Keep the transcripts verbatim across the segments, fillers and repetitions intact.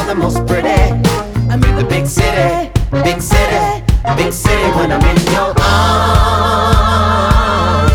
the most pretty. I'm in the big city, big city, big city when I'm in your arms.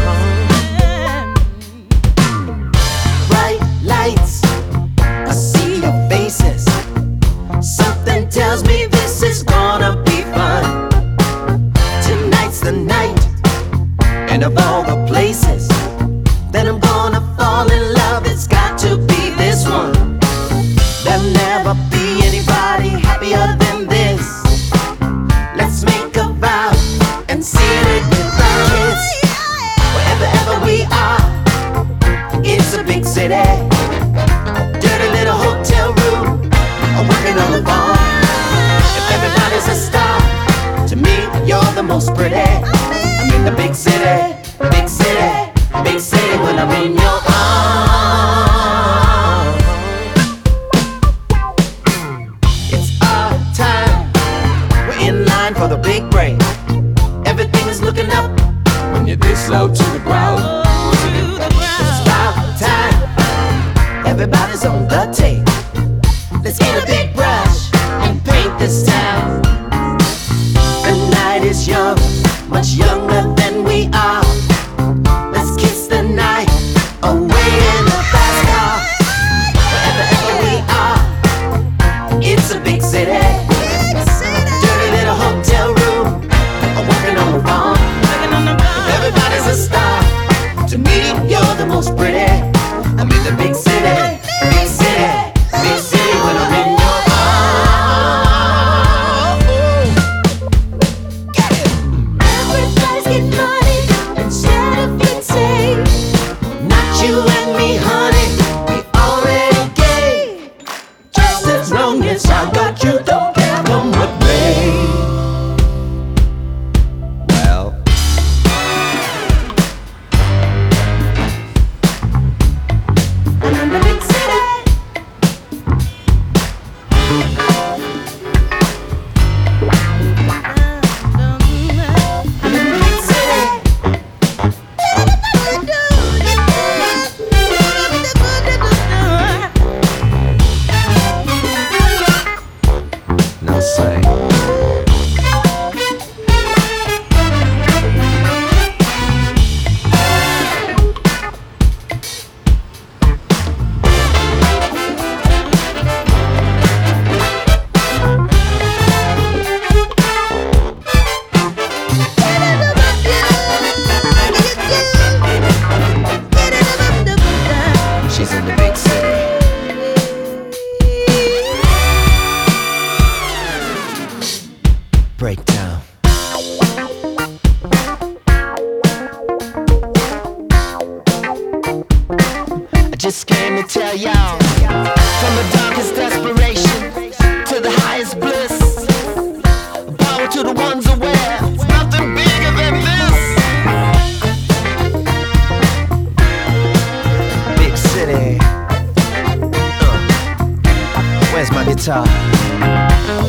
Bright lights, I see your faces. Something tells me this is gonna be fun. Tonight's the night, and of all the places that I'm gonna fall in love, it's got to be this one. There'll never be anybody happier than this. Let's make a vow and seal it with a kiss. Wherever ever we are, it's a big city. Dirty little hotel room, I'm working on the farm. If everybody's a star, to me you're the most pretty. I'm in the big city, big city, big city when I'm in your arms. It's our time, we're in line for the big break. Everything is looking up when you're this low to the ground. It's about time, everybody's on the tape. Let's get a big brush and paint this town. The night is young, much younger than we are. Let's kiss the night away in a fast car. Wherever ever we are, it's a big city. Dirty little hotel room, I'm working on the farm. If everybody's a star, to me you're the most pretty. I'm in the big city, big city, big city when I'm in your arms. Everybody's getting money instead of getting saved. Not you and me, honey, we already gave. Just as long as I got you, don't care come what may. Well, I'm in the big city. I'm in the big city. Now say. She's in the big city. Breakdown. I just came to tell y'all, from the darkest desperation to the highest bliss, power to the ones aware, it's nothing bigger than this. Big city. Uh, where's my guitar?